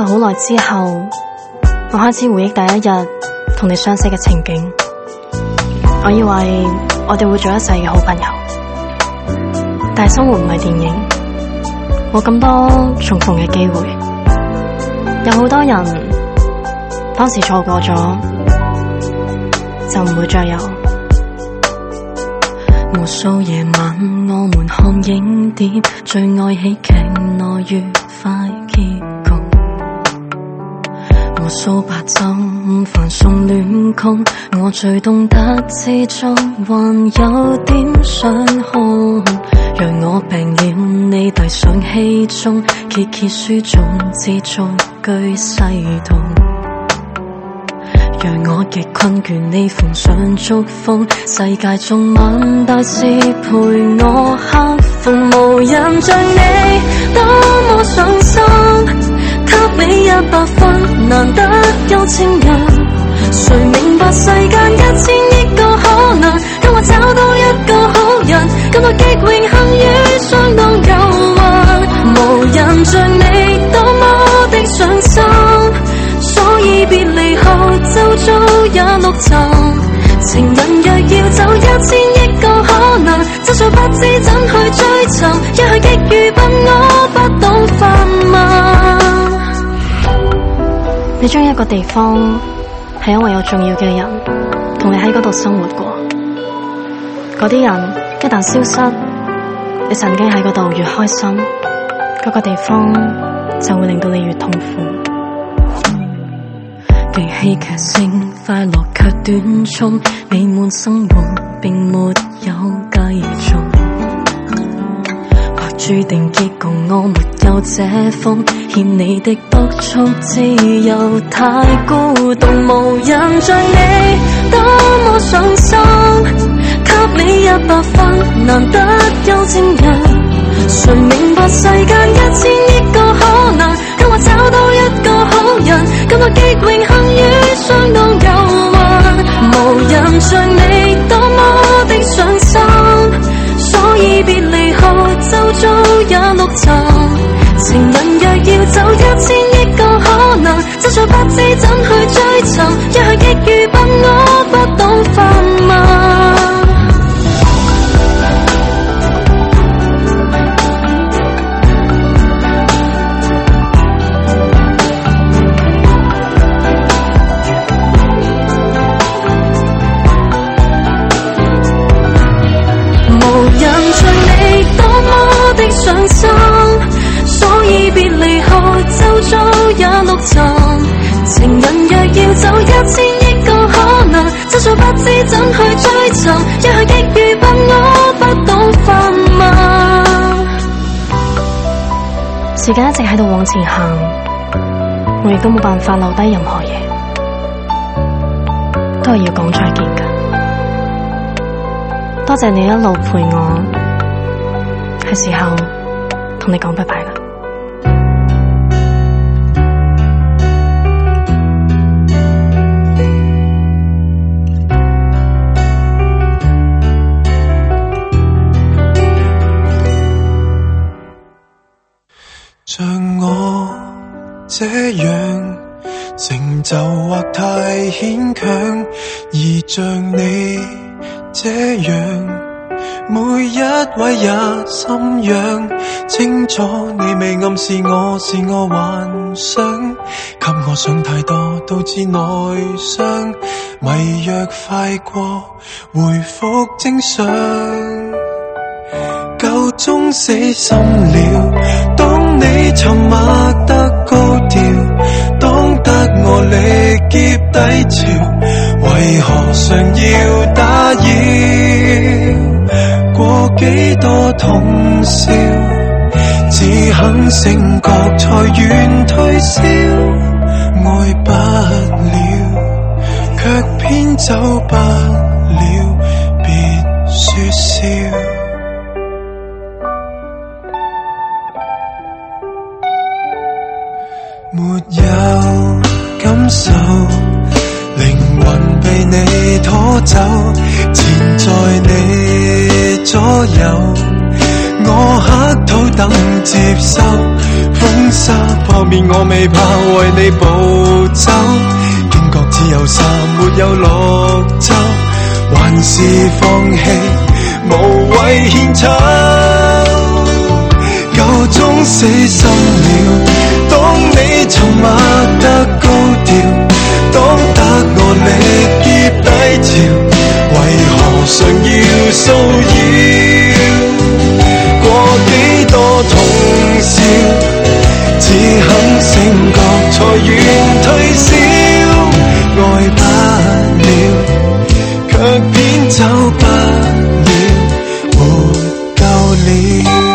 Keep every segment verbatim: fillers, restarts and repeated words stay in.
耐好耐之後，我開始回憶第一日同你相識嘅情景。我以為我哋會做一世嘅好朋友，但係生活唔係電影，冇咁多重逢嘅機會。有好多人當時錯過咗，就唔會再有。無數夜晚我們看影碟，最愛喜劇內愉快結局。無數白晝午飯送戀曲，我最懂得知足，還有點想哭。讓我病了，你遞上氣中，揭揭書中之逐句細讀。讓我極困倦，你逢上祝福，世界中萬大事陪我克服，無人像你多麼上心，給你一百分，難得有情人。誰明白世間一千億個可能，跟我找到一個好人，感到極榮幸與相當誘惑，無人像你多麼的上心，所以別離後就早也六層。情人若要走一千億個可能，真相不知怎去追尋，一向極愚笨我不懂發問。你中意一個地方係因為有重要嘅人同你喺嗰度生活過，嗰啲人一旦消失，你曾經喺嗰度越開心，嗰個地方就會令到你越痛苦。被戲劇性快樂卻短促，美滿生活並沒有繼續，或注定結局我沒有這福，欠你的督促只有太孤獨，無人像你多麼上心，給你一百分，難得有情人。誰明白世間一千億個可能，跟我找到一個好人，感到極榮幸與相當誘惑，無人像你多麼的上心，所以別離後就早也六層。情人若要走一千億個可能，真相不知怎去追尋，一向極愚笨我不懂發問。上心，所以別離後就早也六層。情人若要走一千億個可能，真相不知怎去追尋，一向極愚笨我不懂發問。時間一直喺度往前行，我亦都冇辦法留低任何嘢，都係要講再見㗎。多謝你一路陪我，係時候同你講拜拜啦。 像我這樣成就或太牽強，而像你這樣每一位也心癢，清楚你未暗示我是我幻想，給我想太多導致內傷，迷藥快過回復正常，夠鐘死心了。當你沉默得高調，當得我力竭低潮，為何常要打擾？過幾多通宵，只肯醒覺才願退燒，愛不了，卻偏走不了，別說笑。沒有感受，靈魂被你拖走，纏在你左右，我乞討等接受，奉沙破滅我未怕，為你步走，驚覺只有沙沒有綠洲，還是放棄無謂獻醜，夠鐘死心了。當你沉默得高調，當得我力竭低潮，為何常要騷擾？過幾多通宵，只肯醒覺才願退燒，愛不了，卻偏走不了，沒救了。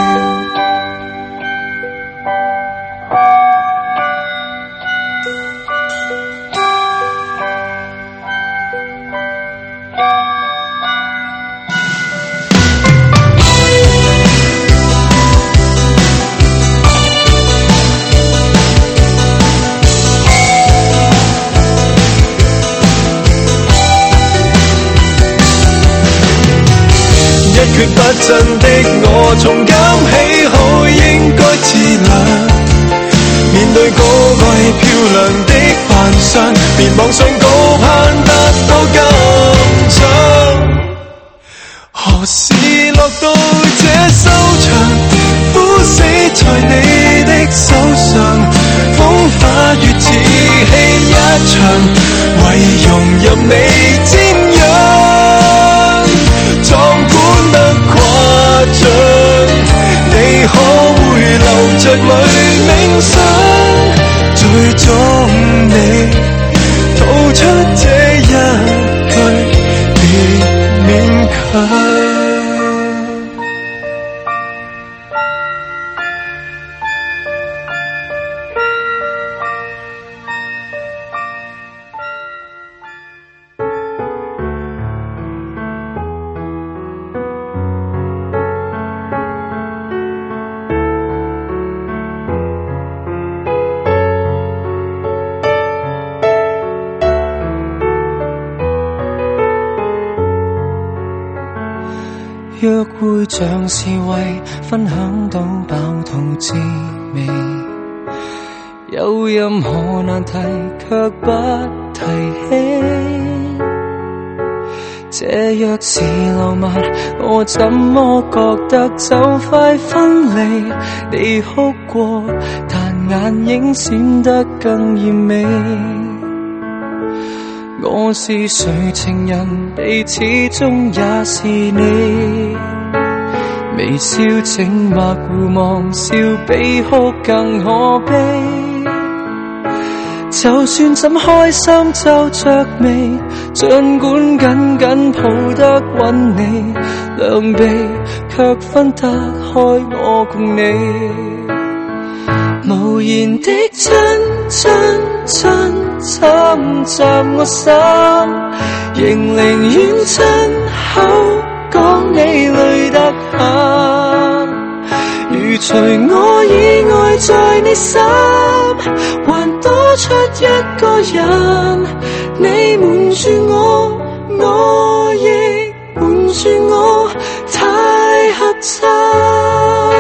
決不真的我，從今起好應該自律，面對高貴漂亮的幻想，別妄想高攀得到咁長。何時落到這收場？枯死在你的手上，風化越似戲一場，為融入你瞻仰，壯觀得誇張，你可會留着淚冥想？最終你吐出這一句，別勉強。約會像是為分享到飽肚滋味，有任何難題卻不提起，這若是浪漫，我怎麼覺得就快分離？你哭過，但眼影閃得更豔美。我是誰情人，你始終也是你。微笑靜默互望，笑比哭更可悲。就算怎開心皺着眉，儘管緊緊抱得穩你，兩臂卻分得開我共你。無言的親親親侵襲我心，仍寧願親口講你累得很。如除我以外在你心，還多出一個人，你瞞住我，我亦瞞住我，太合襯。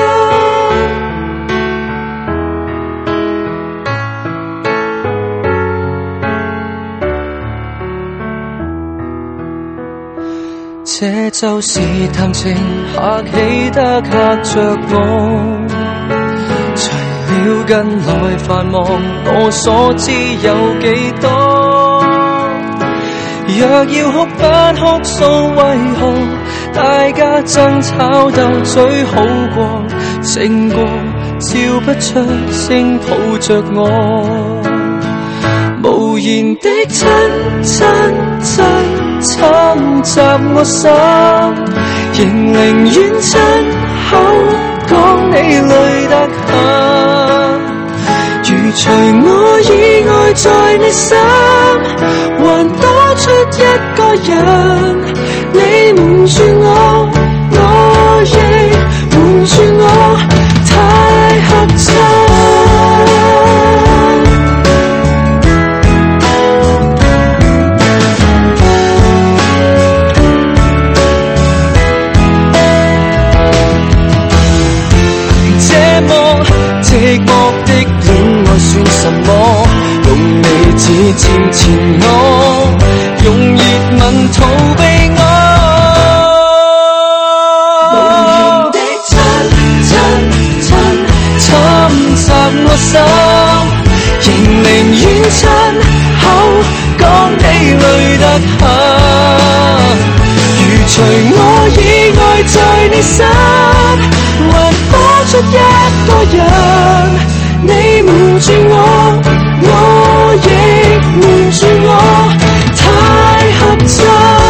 這就是談情客氣得嚇着我，除了近來繁忙，我所知有幾多？若要哭不哭訴，為何大家爭吵鬥嘴好過，勝過笑不出聲抱着我。無言的親親親侵襲我心，仍寧願親口講你累得很。如除我以外在你心，還多出一個人，你瞞住我，我亦瞞住我，太合襯。寂寞的漸前我，用熱吻逃避我。無言的親親親，侵襲我心，仍寧願親口講你累得很。如除我以外在你身，還多出一個人。你瞞住我，我亦瞞住我，太合襯。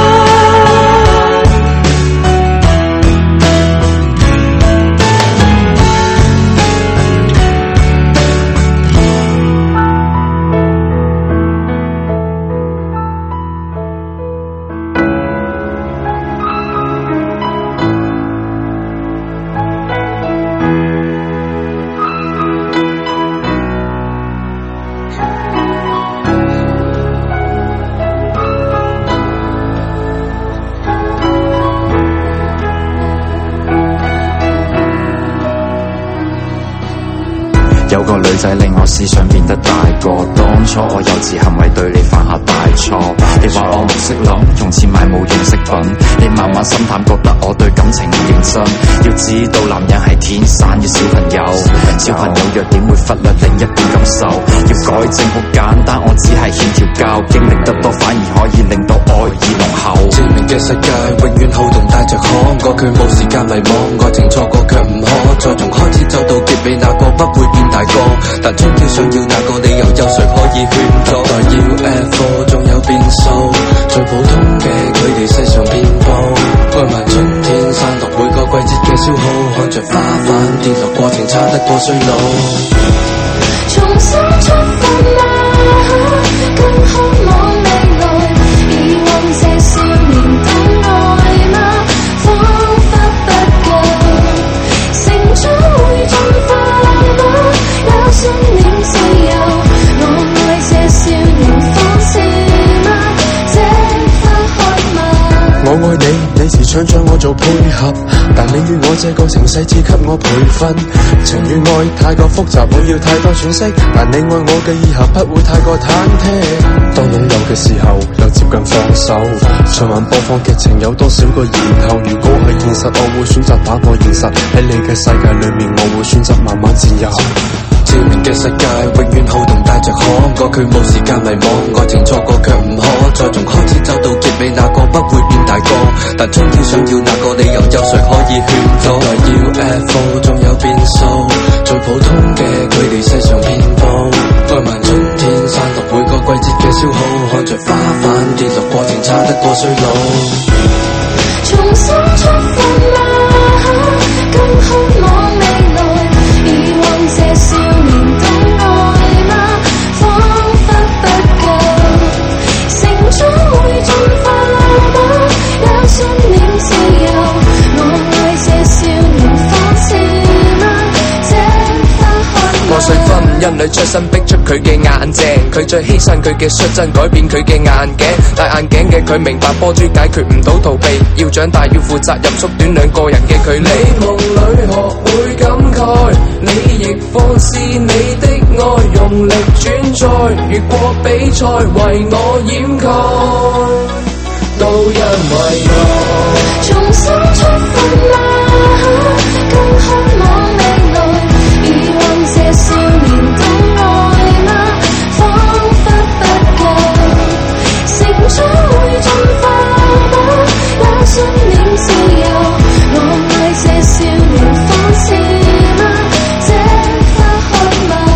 有個女仔令我思想變得大個，當初我幼稚行為對你犯下大錯。你話我唔識諗，用錢買冇用飾品，你慢慢心淡，覺得我對感情唔認真。要知道男人係天生嘅小朋友，小朋友弱點會忽略另一半感受。要改正好簡單，我只係欠條教，經歷得多反而可以令到愛意濃厚。 證明嘅世界永遠好動帶着可，我卻冇時間迷惘，愛情錯過卻唔可，再從開始走到結尾，那個不會變大個，但終於想要那個理由，有誰可以勸阻？代要 F 仲有變數，最普通嘅佢哋世上遍佈，愛埋春天散落每個季節嘅消耗，看着花瓣跌落過程差得過衰老。 重新出發嗎？更渴望未來，以往這少年的愛嗎？彷彿不夠，成長會進化嗎？有信念自由，我愛這少年方式嗎？這花開嗎？ 我愛你，你時常將我做配合，但你與我這個情勢只給我培訓。情與愛太過複雜，我要太多詮釋，但你愛我嘅以後不會太過忐忑。當擁有嘅時候，又接近放手。循環播放劇情有多少個然後？如果係現實，我會選擇打破現實。喺你嘅世界裏面，我會選擇慢慢自由。照明嘅世界永遠好動帶着可，我卻冇時間迷惘，愛情錯過卻唔可，再從開始走到結尾，那個不會變大個，但終於想要那個理由，有誰可以勸阻？來要 F 仲有變數，最普通嘅佢哋世上遍佈，愛埋春天散落每個季節嘅消耗，看着花瓣跌落過程差得過衰老。 重新出發嗎？更渴望未來，以往這少年的愛嗎？彷彿不夠，成長會進化嗎？有信念自由，我愛這少年方式嗎？這花開嗎？ 破碎婚姻裏出身逼出佢嘅眼鏡，佢再犧牲佢嘅率真，改變佢嘅眼鏡。戴眼鏡嘅佢明白波珠解決唔到逃避，要長大要負責任，縮短兩個人嘅距離。你夢裏學會感慨，你亦放肆你的愛，用力轉載，越過比賽為我掩蓋，都因為我重新出發嗎？更渴望未來，以往這少年的愛嗎？彷彿不夠，成長會進化嗎？有信念自由，我愛這少年方式嗎？這花開嗎？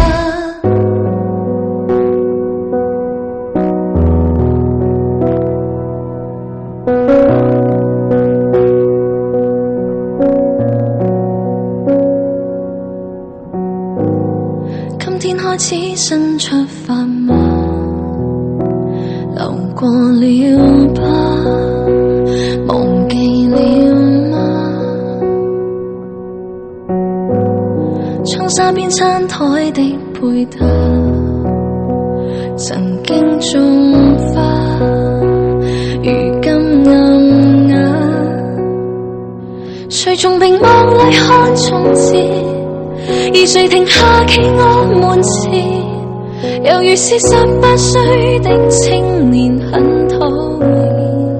今天開始新出發嗎？流過了吧，忘記了嗎？窗紗邊餐台的配搭，曾經種花，如今暗啞。誰從屏幕裏看從前？而誰停下企我門前？ 猶如是十八歲的青年很討厭，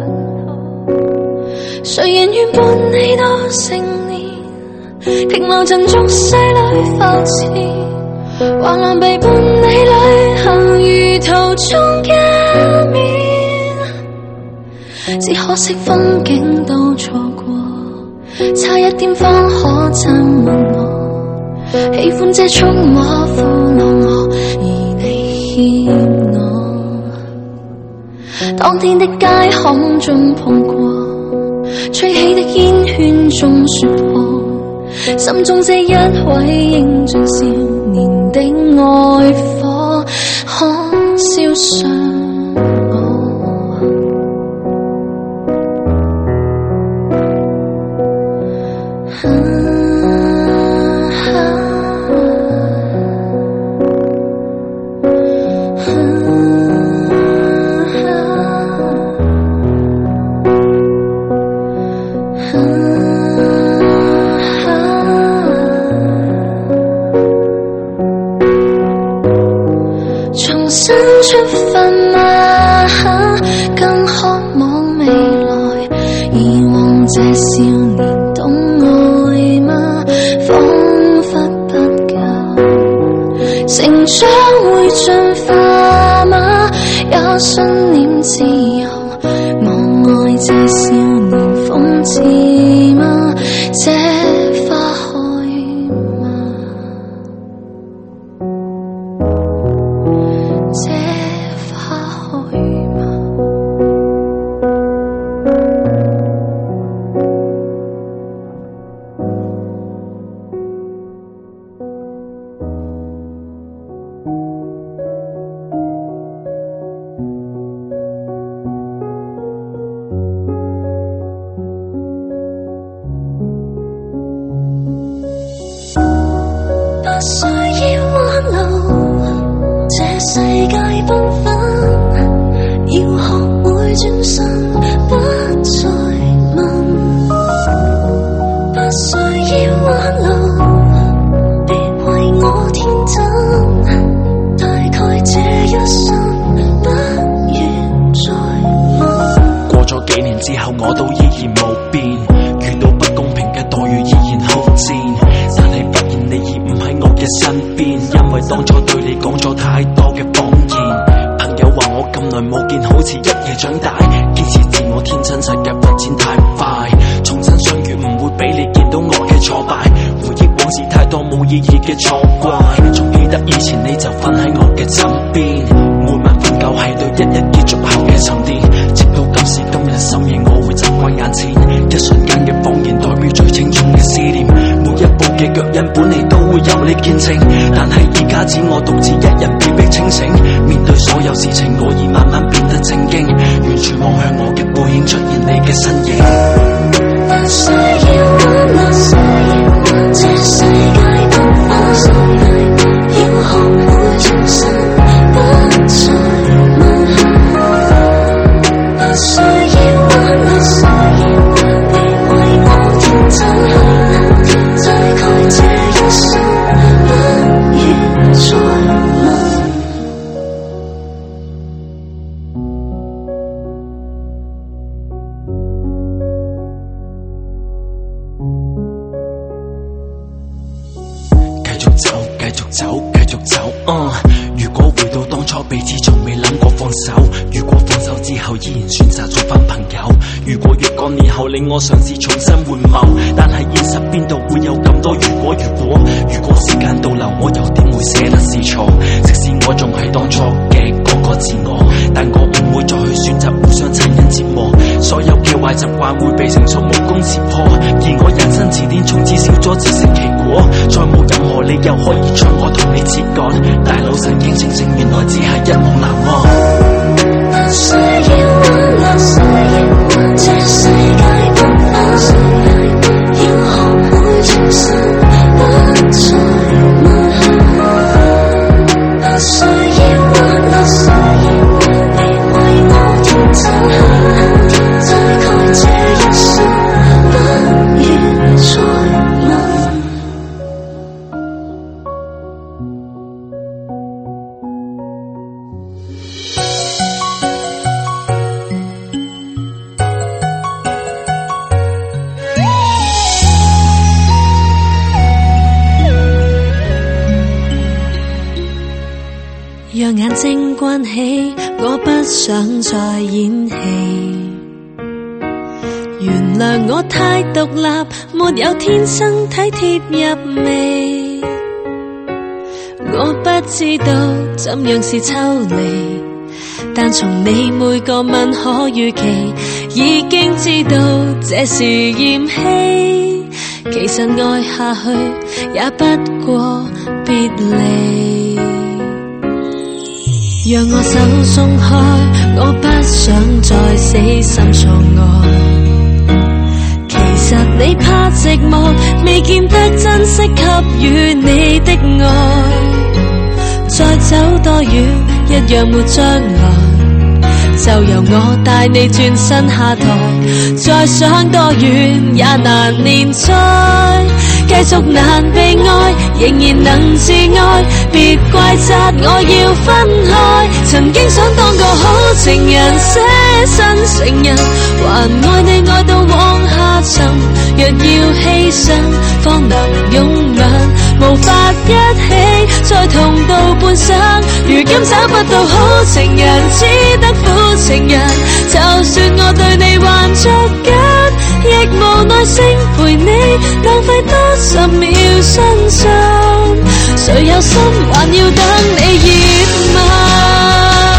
誰人願伴你到成年，停留曾俗世裏浮潛，橫欄被伴你旅行如途中一面，只可惜風景都錯過，差一點方可親吻我，喜歡這觸摸俘虜我，而你欠我。當天的街巷中碰過，吹起的煙圈中說破，心中這一位英俊少年的愛火，可燒傷我。重新出發嗎？更渴望未來，以往這少年懂愛嗎？彷彿不夠，成長會進化嗎？也信念自由，我愛這少年諷刺嗎？這花開嗎？這花開嗎？不需要挽留，這世界繽紛，要學會轉身，不再問。不需要挽留，別為我天真，大概這一生不願再問。 過咗幾年之後，我都依然冇變，遇到不公平嘅待遇依然好賤，但係發現你已唔喺我嘅身邊，因為當初對你講咗太多嘅謊言。朋友話我咁耐冇見，好似一夜長大，堅持自我天真，世界發展太快，重新相遇唔會俾你見到我嘅挫敗，回憶往事太多冇意義嘅錯怪，仲記得以前你就瞓喺我嘅枕邊，每晚瞓覺係對一日結束後嘅沉澱，直到今時今日深夜我會習慣眼前一瞬間嘅謊言，代表最清重嘅思念，每一步嘅腳印本嚟都會有你見證，但係而家只我獨自一人被迫清醒，面對所有事情我已慢慢變得正經，完全望向我嘅背影出現你嘅身影。 不需要挽留，這世界繽紛，要學會轉身，不再問。不需要挽留，別為我天真，大概這一生不願再問。 繼續走，繼續走，繼續走。Uh, 如果回到當初，彼此從未諗過放手。如果放手之後依然選擇做返朋友。如果若干年後令我嘗試重新換貌，但係現實邊度會有咁多如果如果？如果時間倒流，我又點會捨得是錯？即使我仲係當初嘅嗰個自我，但我唔會再去選擇互相殘忍折磨。所有嘅壞習慣會被成熟無功切破，而我人生字典從此少咗自食其果，再冇任何理由可以將我同你切割。大腦神經清醒，原來只係一夢難忘。 不需要挽留，這世界繽紛，要學會轉身，不再問。不需要挽留，別為我天真，大概這一生不願再問。 想再演戲。原諒我太獨立，沒有天生體貼入微。我不知道怎樣是抽離，但從你每個吻可預期，已經知道這是嫌棄。其實愛下去也不過別離。讓我手鬆開，我不想再死心錯愛。其實你怕寂寞，未見得珍惜給予你的愛。再走多遠，一樣沒將來，就由我帶你轉身下台。再想多遠也難連載，繼續難被愛，仍然能自愛。別怪責我要分開，曾經想當個好情人，捨身成人，還愛你愛到往下沉。若要犧牲，方能擁吻，無法一起再同到半生。如今找不到好情人，只得苦情人。就算我對你還着緊，亦無耐性陪你浪費多十秒傷心。誰有心還要等你熱吻？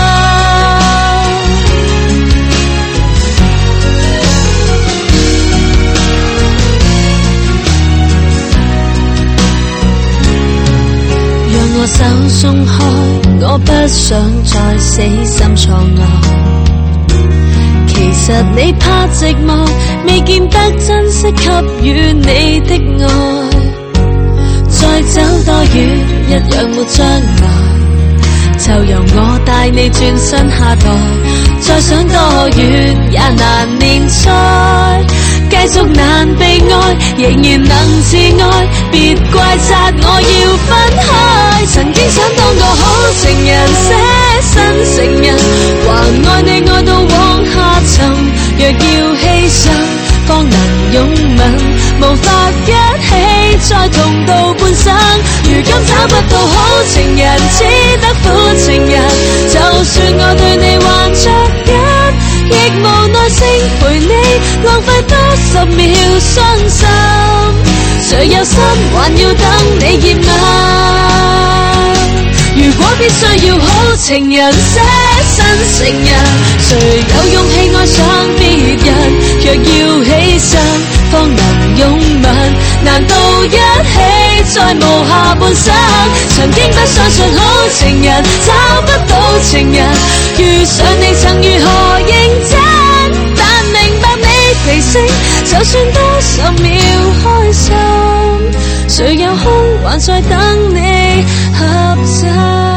讓我手鬆開，我不想再死心錯愛。其實你怕寂寞，未見得珍惜給予你的愛。再走多遠，一樣沒將來，就由我帶你轉身下台。再想多遠也難連載，繼續難被愛，仍然能自愛。別怪責我要分開，曾經想當個好情人，捨身成人，還愛你愛到往下沉。若要犧牲，方能擁吻，無法一起再同到半生。如今找不到好情人，只得苦情人。就算我對你還着緊，亦無耐性陪你浪費多十秒傷心。誰有心還要等你熱吻？如果必須要好情人，捨身成人，誰有勇氣愛上別人？若要犧牲，方能擁吻，難道一起再無下半生？曾經不相信好情人，找不到情人，遇上你曾如何認真？但明白你脾性，就算多十秒開心，誰有空還在等你合襯？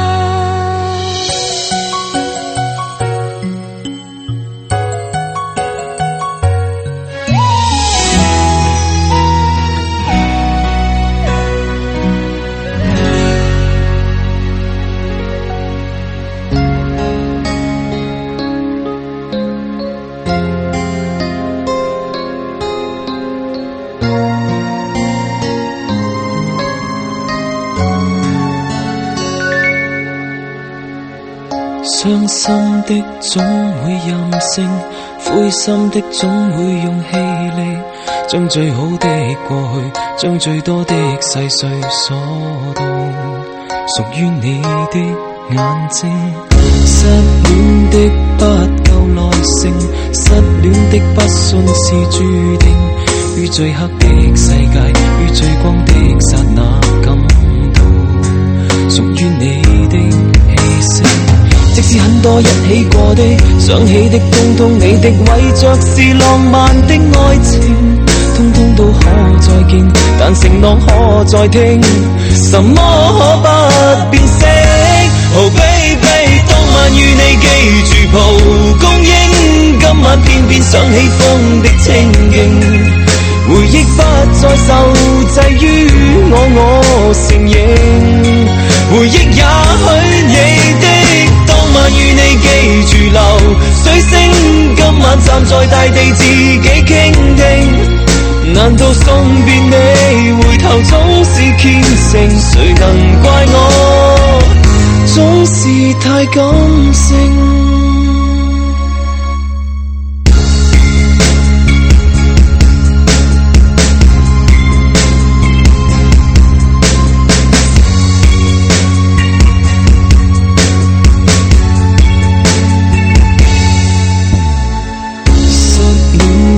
傷心的總會任性，灰心的總會用氣力，將最好的過去，將最多的細碎鎖到屬於你的眼睛。失戀的不夠耐性，失戀的不信是注定，於最黑的世界，於最光的剎那感到屬於你的氣息。即使很多一起過的，想起的通通你的，為着是浪漫的愛情，通通都可再見，但承諾可再聽，什麼可不變色？ Oh baby， 當晚與你記住蒲公英，今晚偏偏想起風的清勁，回憶不再受制於我，我承認，回憶也許你的。 當晚與你記住流水聲，今晚站在大地自己傾聽，難道送別你回頭總是虔誠？誰能怪我總是太感性？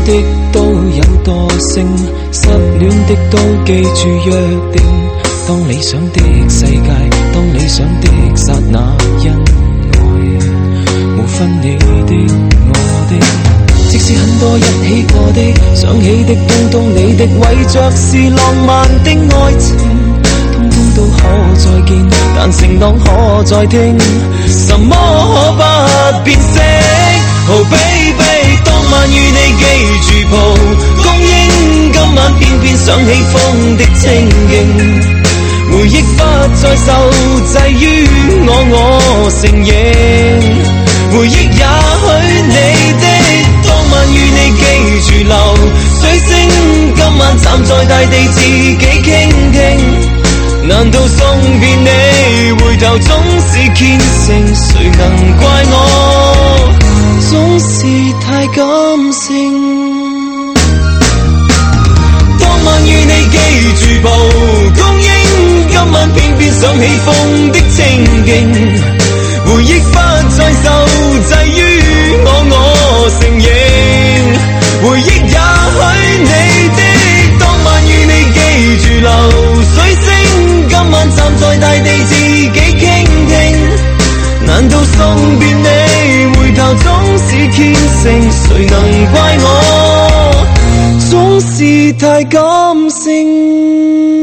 的都有惰性，失戀的都記住約定。當理想的世界，當理想的剎那，因愛無分你的我的。即使很多一起過的，想起的東東你的，為着是浪漫的愛情，通通都可再見，但承諾可再聽，什麼可不變色。Oh baby， 當晚與你記住蒲公英，今晚偏偏想起風的清勁，回憶不再受制於我，我承認，回憶也許你的，當晚與你記住流水星，今晚站在大地自己傾聽，難道送別你，回頭總是虔誠，誰能怪我總是太感性。當晚與你記住蒲公英，今晚偏偏想起風的清勁，回憶不再受制於我，我承認，回憶也許你的，當晚與你記住流水星，今晚站在大地自己傾聽，難道送別你，回頭總是虔誠，誰能怪我總是太感性。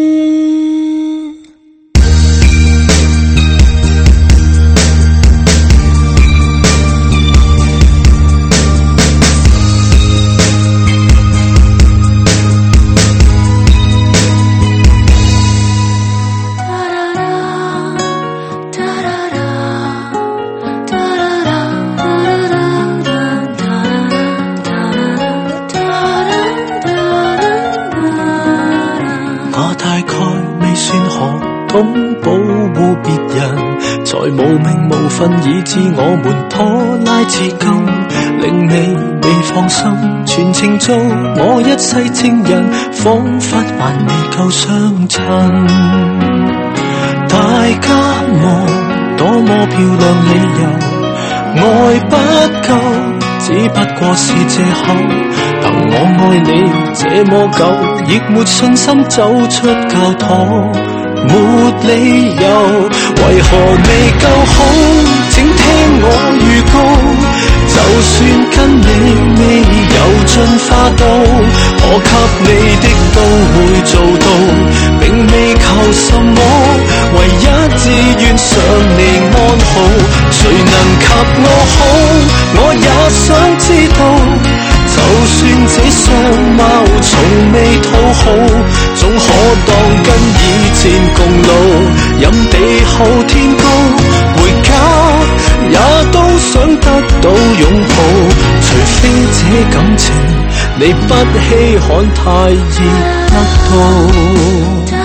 無名無份以致我們拖拉至今，令你未放心，全程做我一世情人，彷彿還未夠相襯。大家望多麼漂亮理由，愛不夠只不過是藉口，憑我愛你這麼久，亦沒信心走出教堂，沒理由，為何未夠好？請聽我預告，就算跟你未有進化到，我給你的都會做到，並未求什麼，唯一志願想你安好。誰能及我好？我也想知道。就算這相貌從未討好，總可當跟以前共老，任地厚天高，回家也都想得到擁抱，除非這感情你不稀罕太易得到。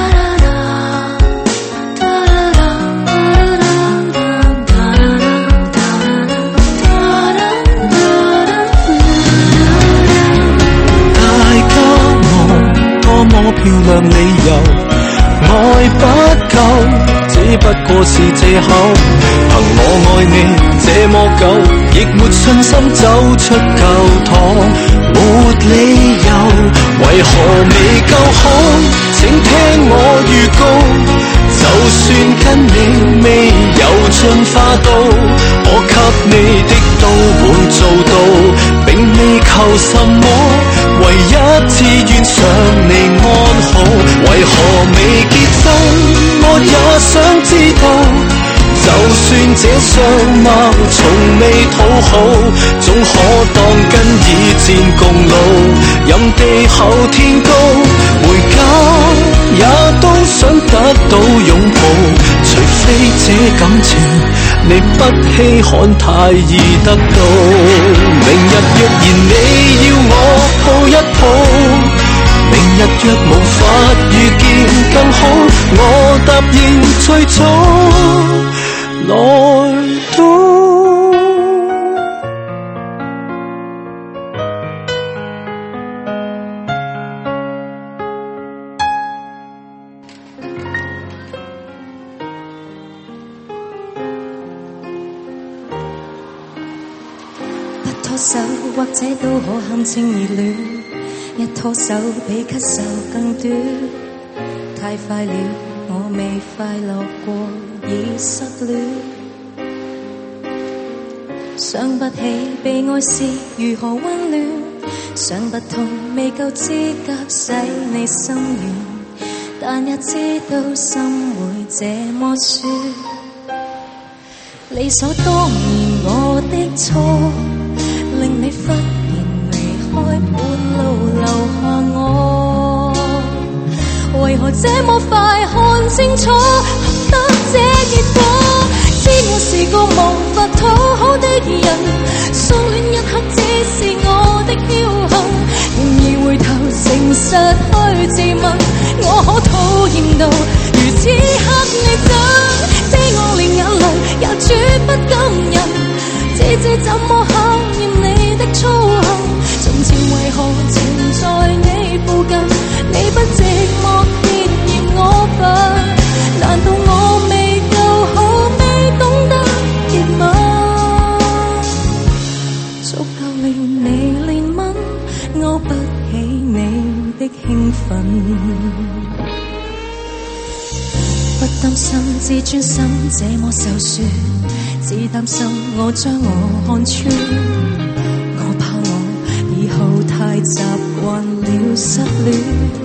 漂亮理由，愛不夠，只不過是藉口。憑我愛你這麼久，亦沒信心走出教堂，沒理由，為何未夠好？請聽我預告，就算跟你未有進化到，我給你的都會做到，並未求什麼，唯一志願想你安好。為何未結婚？我也想知道。就算這相貌從未討好，總可當跟以前共老，任地厚天高，回家也都想得到擁抱，除非這感情你不稀罕太易得到。明日若然你要我抱一抱，明日若無法遇見更好，我答應最早來到。 手，或者都可堪稱熱戀。一拖手比咳嗽更短，太快了，我未快樂過，已失戀。想不起被愛是如何溫暖，想不通未夠資格使你心軟，但也知道心會這麼說。理所當然我的錯，令你忽然離開，半路留下我。為何這麼快看清楚，得這結果？知我是個無法討好的人，相戀一刻只是我的僥倖，然而回頭誠實去自問，我可討厭到如此刻你憎。知我連眼淚也絕不感人，只知怎麼考驗你的操行。從前為何纏在你附近，你不寂寞偏嫌我笨？難道我未夠好，未懂得熱吻，足夠令你憐憫，勾不起你的興奮。不擔心自尊心這麼受損，只擔心我將我看穿。我怕我以後太習慣了失戀，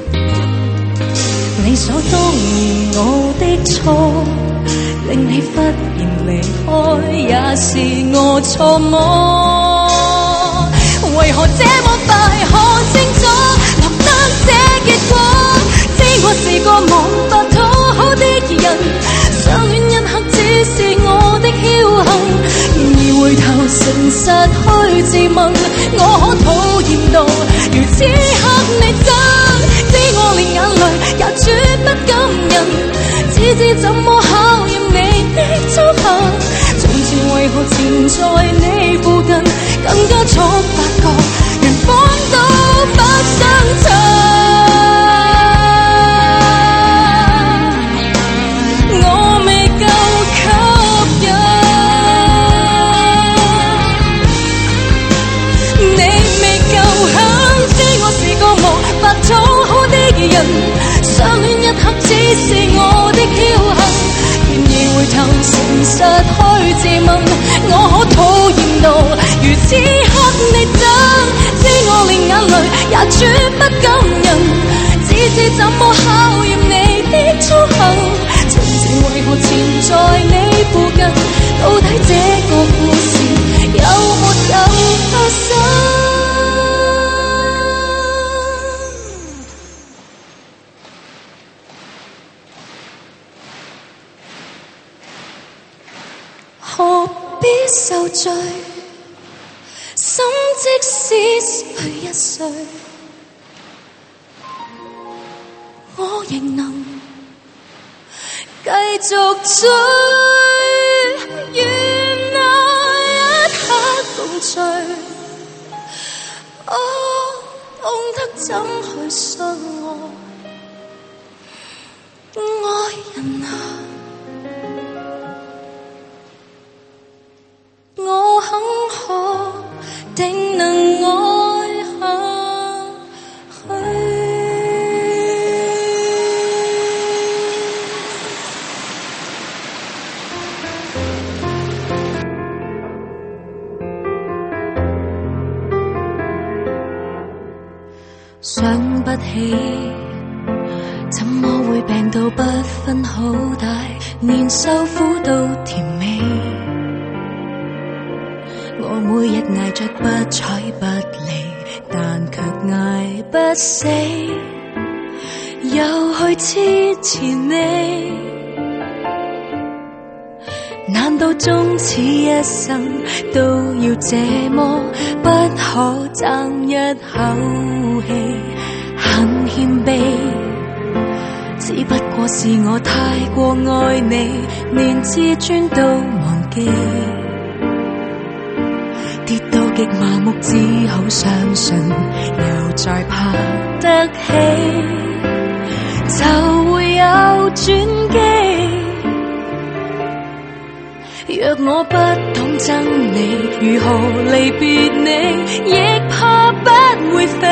理所當然我的錯，令你忽然離開，也是我錯麼？為何這麼快看清楚，落得這結果？知我是個無法討好的人，相戀一刻只是我的僥倖，然而回頭誠實去自問，我可討厭到如此刻你憎。知我連眼淚也絕不感人，只知怎麼考驗你的操行。從前為何纏在你附近，更加速發覺緣分都不相襯。討好的人，相戀一刻只是我的僥倖，然而回頭誠實去自問，我可討厭到如此刻你憎。知我連眼淚也絕不感人，只知怎麼考驗你的操行。從前為何纏在你附近，到底這個故事有沒有發生？何必受罪？心即使失去一歲，我仍能繼續追。願那一刻共聚，我懂得怎去相愛，愛人啊，我肯可定能愛下去。想不起怎麼會病到不分好歹，連受苦都甜美。我每日捱着不睬不理，但卻捱不死，又去痴纏你。難道終此一生都要這麼不可爭一口氣？很謙卑，只不過是我太過愛你，連自尊都忘記。跌到極麻木，只好相信又再爬得起，就會有轉機。 若我不懂憎你，如何離別你，亦怕不會飛。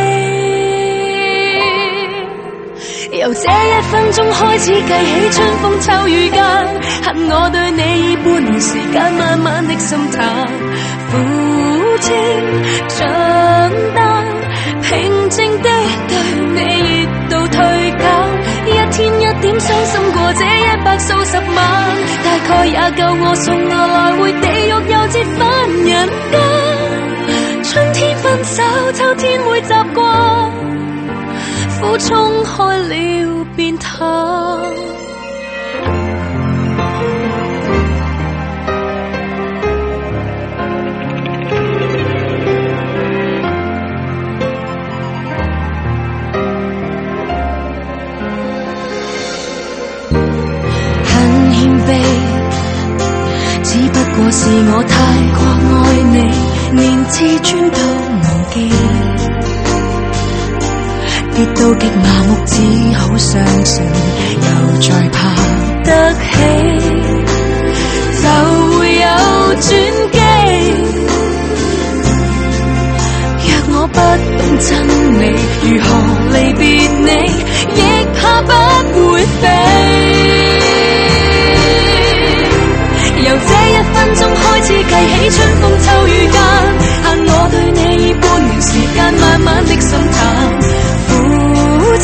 由這一分鐘開始計起，春風秋雨間，恨我對你已半年時間，慢慢的心淡，苦清長單，平靜的對你熱度退減，一天一點傷心過這一百數十晚，大概也夠我送我來回地獄又折返人間。春天分手，秋天會習慣，苦衝開了變淡。很謙卑，只不過是我太過愛你，連自尊都忘記。跌到極麻木，只好相信，又再爬得起，就會有轉機。若我不懂憎你，如何離別你，亦怕不會飛。由這一分鐘開始計起，春風秋雨間，限我對你已半年時間，慢慢的心淡。長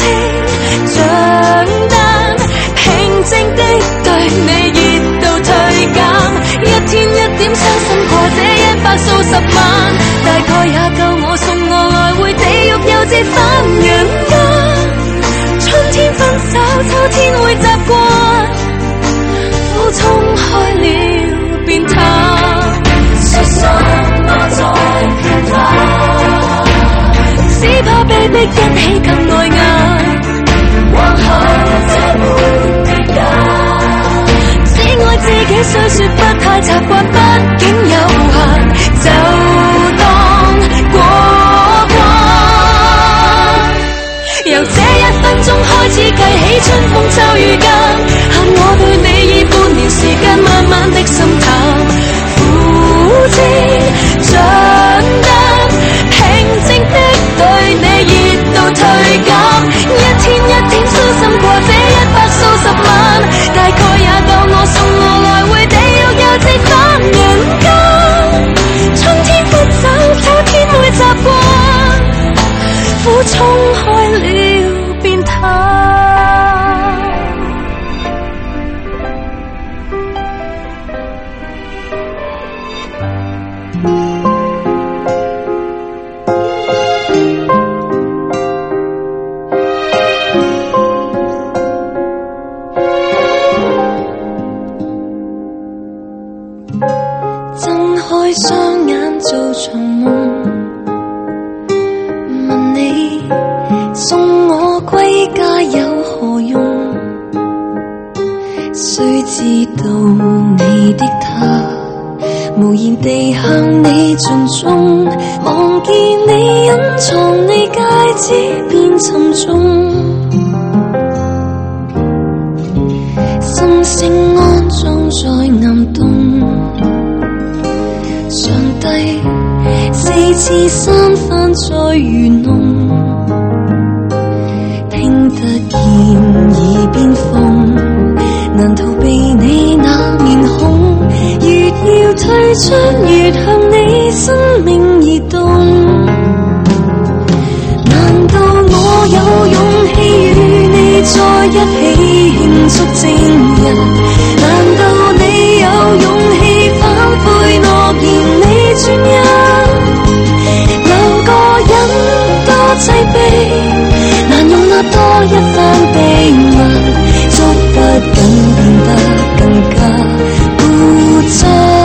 單，平靜的對你熱度退減，一天一點傷心過這一百數十晚，大概也夠我送我來回地獄又折返人間。春天分手，秋天會習慣，苦衝開了變淡。說什麼在變化，只怕被逼一起更礙眼，往後這沒別解。只愛自己，雖說不太習慣，畢竟有限，就當過關。由這一分鐘開始計起，春風秋雨間，限我對你已半年時間，慢慢的心淡，苦清長單，平靜的對你熱度退減，一天一點傷心過這一百數十晚，大概也夠我送我來回地獄又折返人間。春天分手，秋天會習慣，苦衝開了變淡。雙眼做場夢，問你送我歸家有何用？雖知道你的他無言地向你盡忠，望見你隱藏你戒指變沉重，心聲安裝在暗洞。上帝四次三番再愚弄，聽得見耳邊風，難逃避你那面孔，越要退出越向你生命移動。難道我有勇氣與你在一起慶祝正日？難道你有勇氣反悔諾言你專一？兩個人多擠迫，難容納多一番秘密，捉不緊變得更加固執。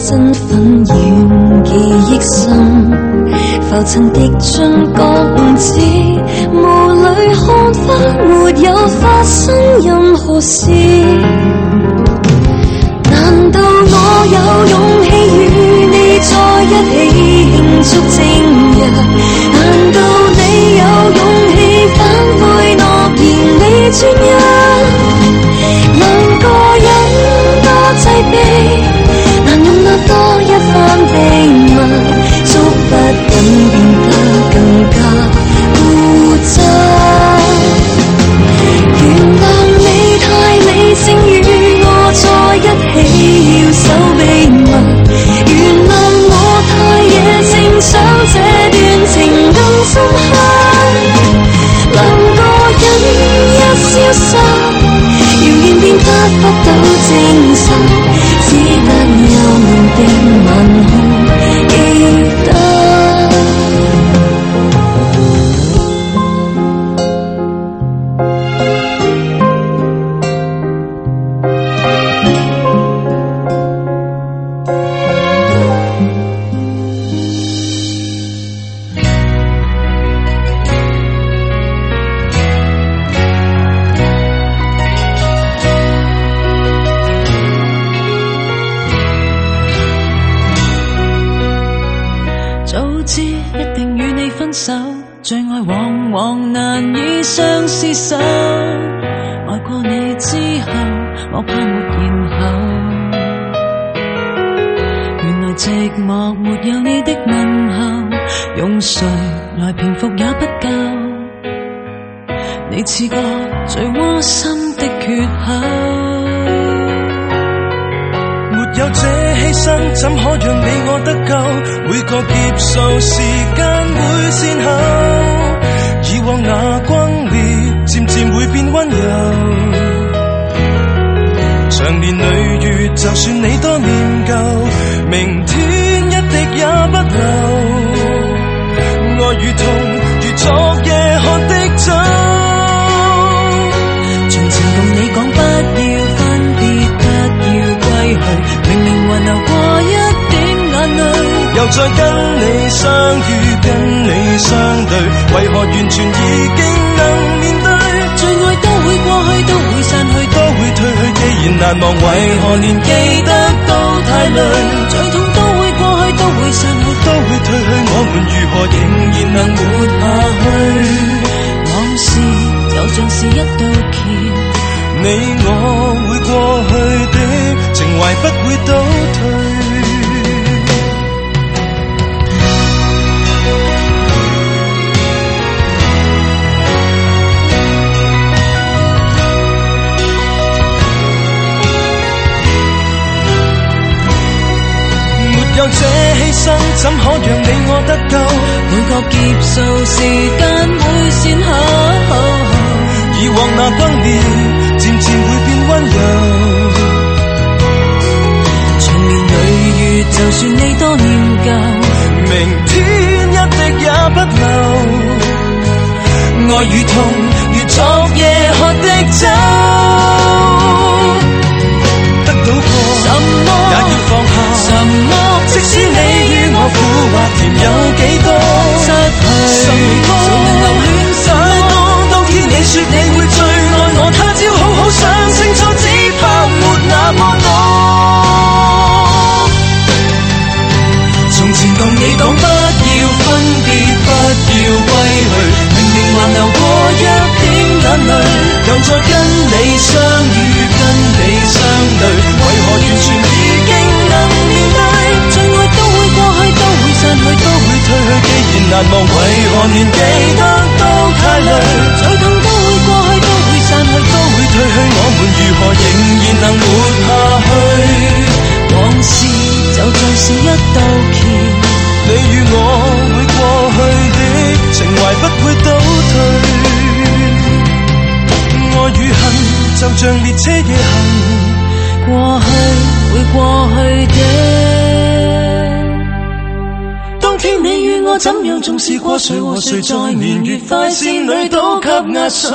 身份現記憶深，浮沉跌進覺悟知，霧裏看花沒有發生任何事。難道我有勇氣與你在一起慶祝正日？難道你有勇氣反悔諾言未專一？兩個人多擠迫，難容納多一番秘密，觸不緊變得更加固執。原諒你太理性與我在一起要守秘密，原諒我太野性想這段情更深刻。兩個人一消失，謠言變得不到證實，只得幽暗的晚空記得。 最愛往往難以相廝守，愛過你之後，我怕沒然後。原來寂寞沒有你的問候，用誰來平復也不夠。你似個最窩心的缺口， 沒有這犧牲，怎可讓你我得救？每個劫數時間會先後，以往那轟烈漸漸會變溫柔。長年累月，就算你多念舊，明天一滴也不留。愛與痛如昨夜喝的酒， 從前共你講不要分別，不要歸去，明明還流過一點眼淚。 又再跟你相遇，跟你相對，為何完全已經能面對？ 最愛都會過去，都會散去， 都會退去，既然難忘，為何連記得都太累？ 最痛都會過去，都會散去， 都會退去，我們如何仍然能活下去？ 往事就像是一道橋， 你我會過去的情懷不會倒退。有這犧牲，怎可讓你我得救？ 每個劫數時間會先後， 以往那轟烈漸漸會變溫柔。 長年累月，就算你多念舊， 明天一滴也不留。愛與痛如昨夜喝的酒，得到過什麼也要放下什麼。即使你與我苦或甜有幾多， 失去什麼能戀太多。當天你說你會最愛我，他朝好好想清楚，只怕沒那麼多。從前同你講不要分別，不要歸去，明明還流過一點眼淚，又再跟你相遇，跟你相對，為何完全已經能面對？最愛都會過去，都會散去，都會退去，既然難忘，為何連記得都太累？ 最痛都會過去，都會散去， 都會退去，我們如何仍然能活下去？ 往事就像是一道橋， 你與我會過去的情懷不會倒退。愛與恨就像列車夜行， 過去會過去的。 當天你與我怎樣重視過，誰和誰在年月快線裏都給壓碎。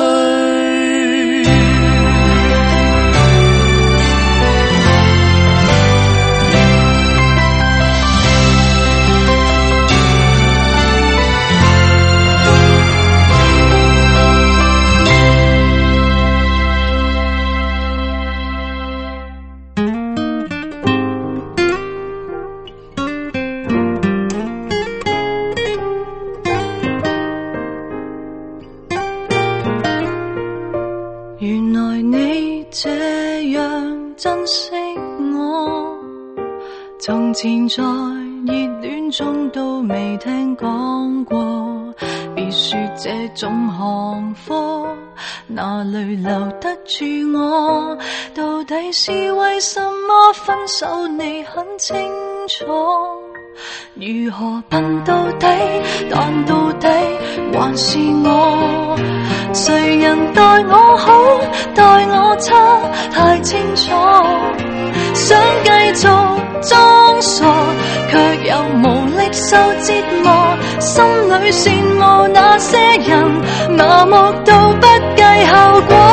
從前在熱戀中都未聽講過，別說這種行貨哪裏留得住我？到底是為什麼分手你很清楚？如何笨到底，但到底還是我。誰人待我好，待我差，太清楚。想繼續裝傻，卻又無力受折磨。心裏羨慕那些人，麻木到不計後果。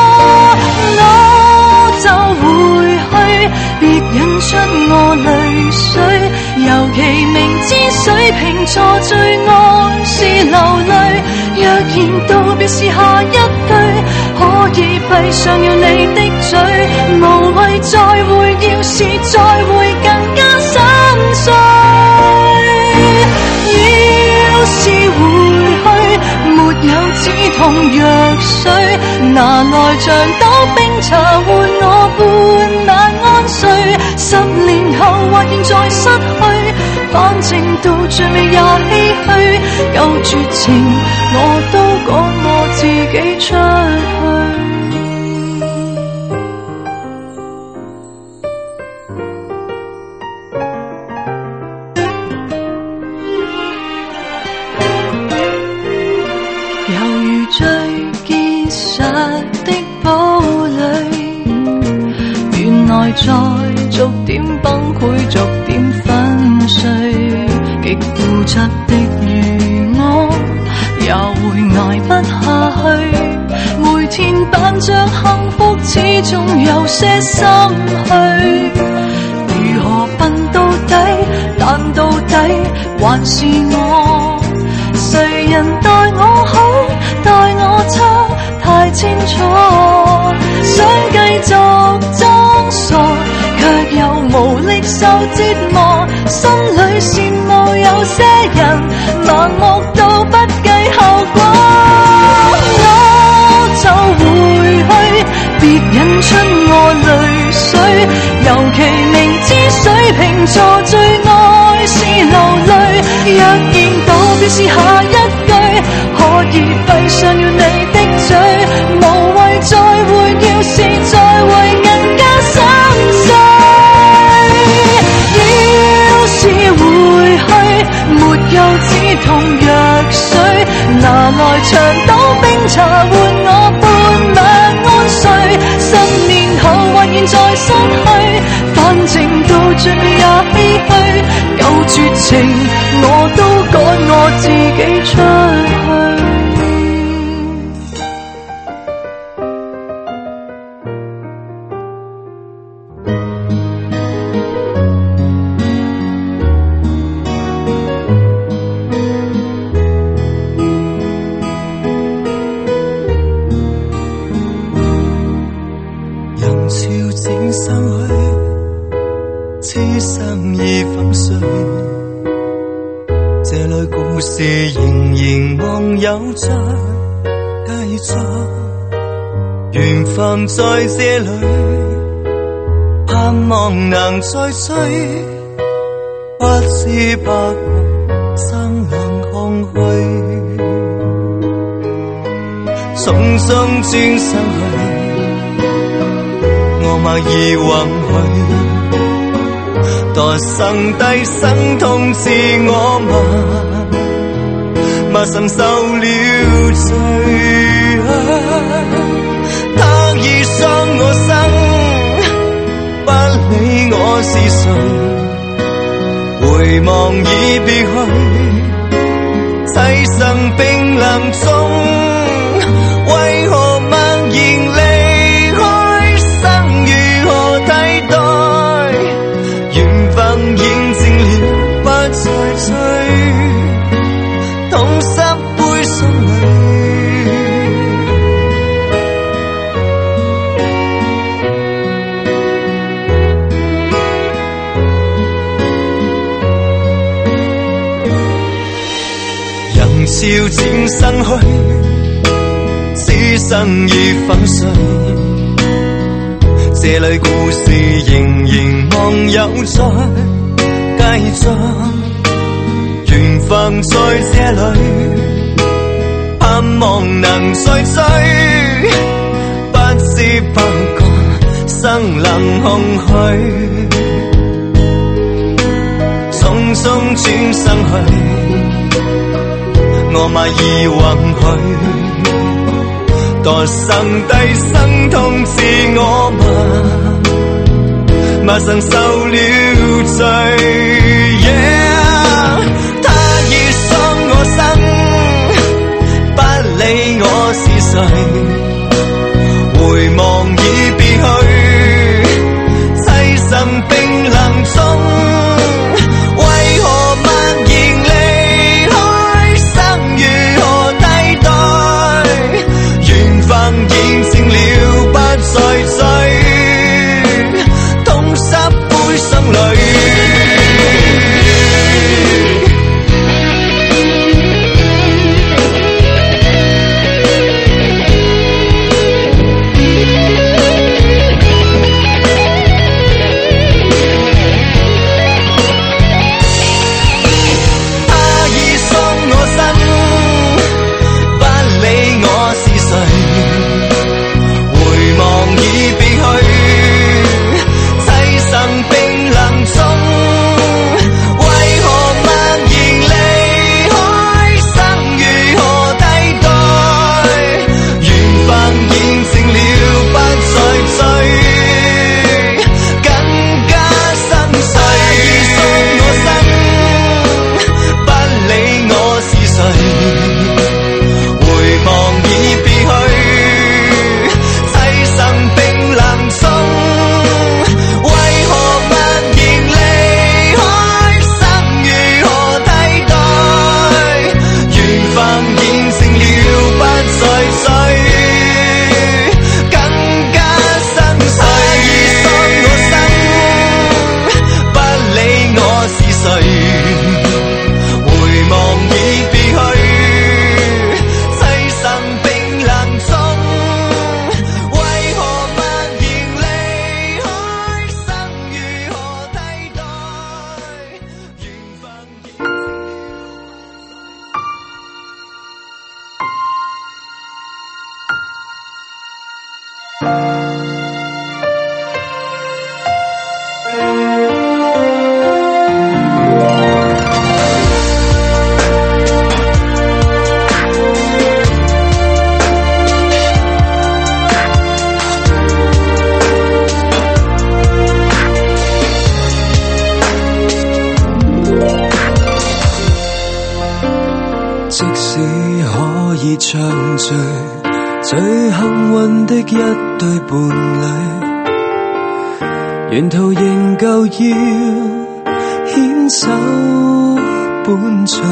我就回去，別引出我淚水。尤其明知水瓶座最愛是流淚，若然道別是下一句，可以閉上了你的嘴，無謂再會，要是再會更加心碎。要是回去，沒有止痛藥水，拿來像斗冰茶換我半晚安睡。十年後或現在失去，反正到最尾也唏噓。夠絕情，我都趕我自己出去。最結實的堡壘，原來在逐點崩潰，逐點粉碎。極固執的如我，也會捱不下去。每天扮着幸福，始終有些心虛。如何笨到底，但到底還是我。誰人待我好，待我差，太清楚。想繼續裝傻，卻又無力受折磨。心裏羨慕有些人，盲目到不計後果。我就回去，別引出我淚水。尤其明知水瓶座最愛是流淚，若然道別是下一句，可以閉上了你的嘴，無謂再會，要是再會更加心碎。要是回去，沒有止痛藥水，拿來長島冰茶換我半晚安睡。十年後或現在失去，反正到最尾也唏噓。夠絕情，我都趕我自己出去。 人潮漸散去，此生已粉碎。這類故事仍然望有在繼續，緣分在這裏，盼望能再追。不知不覺生冷空虛，匆匆轉身去，我默然允許。墮生低生痛自我問，默心受了罪。他已傷我生，不理我是誰，回望已別去，棲身冰冷中，為何默然離開？生如何替代？緣分驗證了，不再追，痛濕杯心裏。人潮漸散去，此生已粉碎。這類故事仍然望有在繼續，緣分在這裏，盼望能再追，不知不覺生冷空虛，匆匆轉身去，我咪已允許，墮生低生痛自我嘛，馬上受了罪。Yeah, 他已傷我心，不理我是誰，回望已別去，棲身冰冷中，為何默然離開，生如何替代，緣分已成了不再追，痛濕背心裏。 相聚，最幸運的一對伴侶，沿途仍舊要牽手伴隨。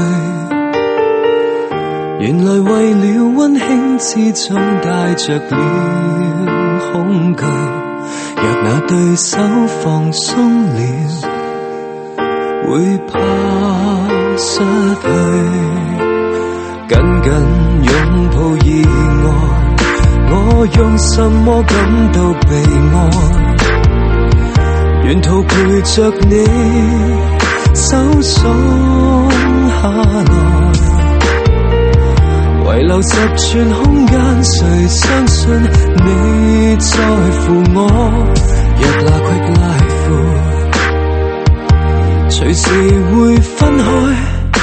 原來為了溫馨之中帶着了恐懼，若那對手放鬆了，會怕失去。緊緊擁抱意外，我用什麼感到被愛？沿途陪着你，手鬆下來，遺留十寸空間，誰相信你在乎我？若那 quick life， 隨時會分開。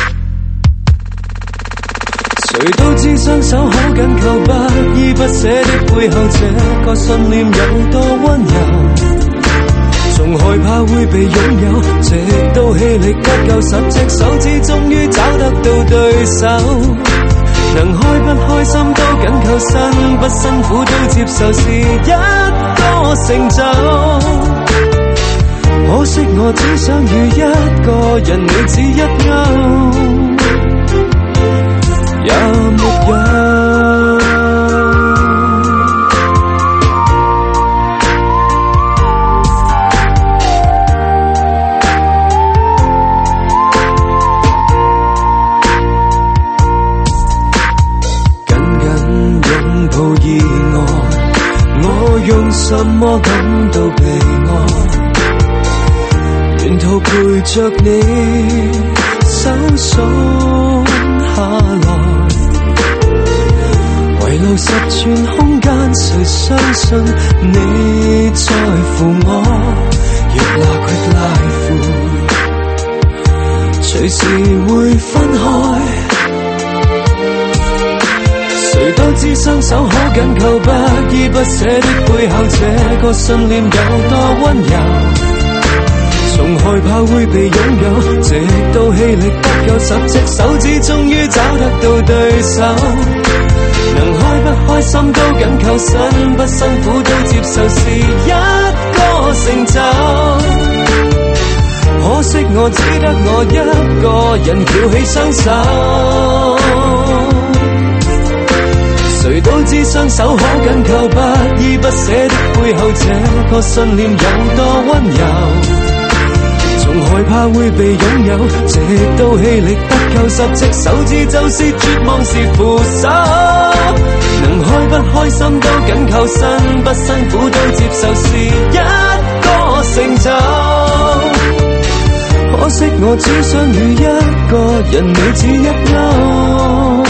誰都知雙手好緊扣，不依不捨的背後，這個信念有多溫柔。從害怕會被擁有，直到氣力不夠，十隻手指終於找得到對手。能開不開心都緊扣，辛不辛苦都接受，是一個成就。可惜我只想與一個人，你只一勾。也沒有緊緊擁抱意外，我用什麼感到被愛？原沿途陪着你，手鬆下來，遺留十寸空間，誰相信你在乎我？若那 quick life，隨時會分開。誰都知雙手可緊扣，不依不捨的背後，這個信念有多溫柔。從害怕會被擁有，直到氣力不夠，十隻手指終於找得到對手。能開不開心都緊扣，辛不辛苦都接受，是一個成就。可惜我只得我一個人翹起雙手。誰都知雙手可緊扣，不依不捨的背後，這個信念有多溫柔。從害怕會被擁有，直到氣力不夠，十隻手指就是絕望是扶手。能開不開心都緊扣，辛不辛苦都接受，是一個成就。可惜我只想與一個人，你只一勾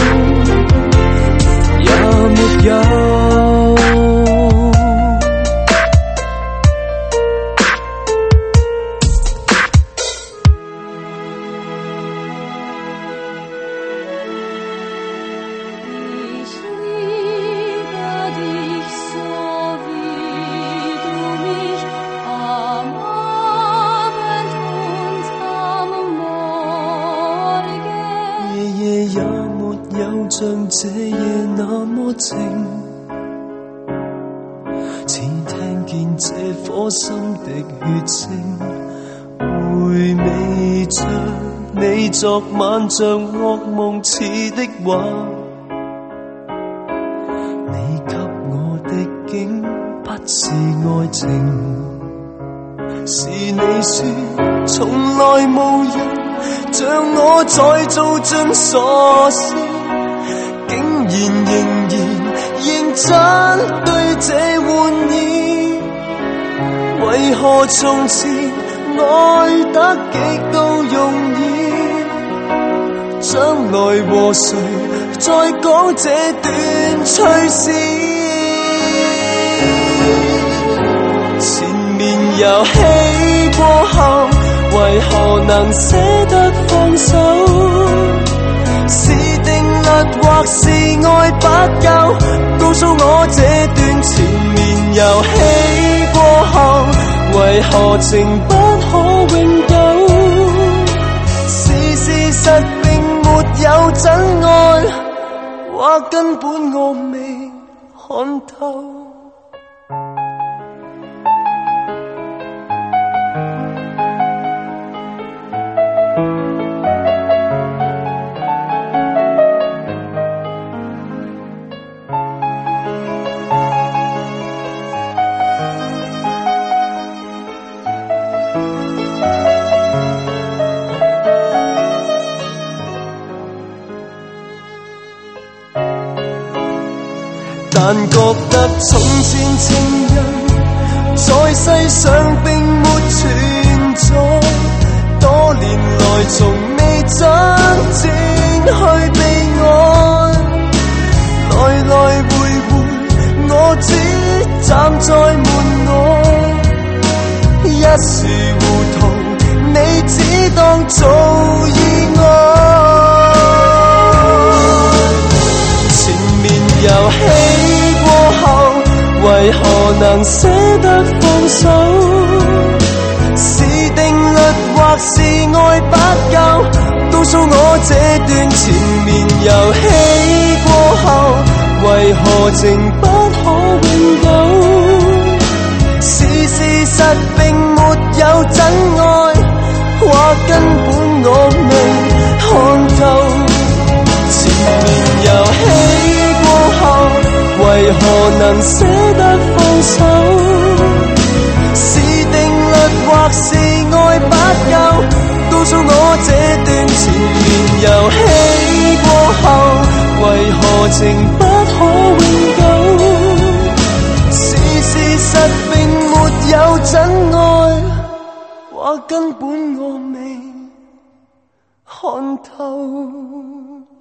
也沒有。像這夜那麼靜，只聽見這顆心的血聲，回味着你昨晚像噩夢似的話。你給我的竟不是愛情，是你說從來無人像我再做盡傻事，竟然仍然認真對這玩意，為何從前愛得極度容易，將來和誰再講這段趣事？前面遊戲過後，為何能捨得放手？是定律或是愛不夠？告訴我這段前面遊戲過後，為何情不可永久？是事實並沒有真愛，或根本我未看透。但覺得從前情人在世上並沒存在，多年來從未真正去被愛，來來回回我只站在門外，一時糊塗你只當做意外。前面遊戲過後，為何能捨得放手？是定律或是愛不夠？告訴我這段前面遊戲過後，為何情不可永久？是事實並沒有真愛，或根本我未看透。前面遊戲過後，為何能捨得放手？是定律或是愛不夠？告訴我這段前面遊戲過後，為何情不可永久？是事實並沒有真愛， 或根本我未看透。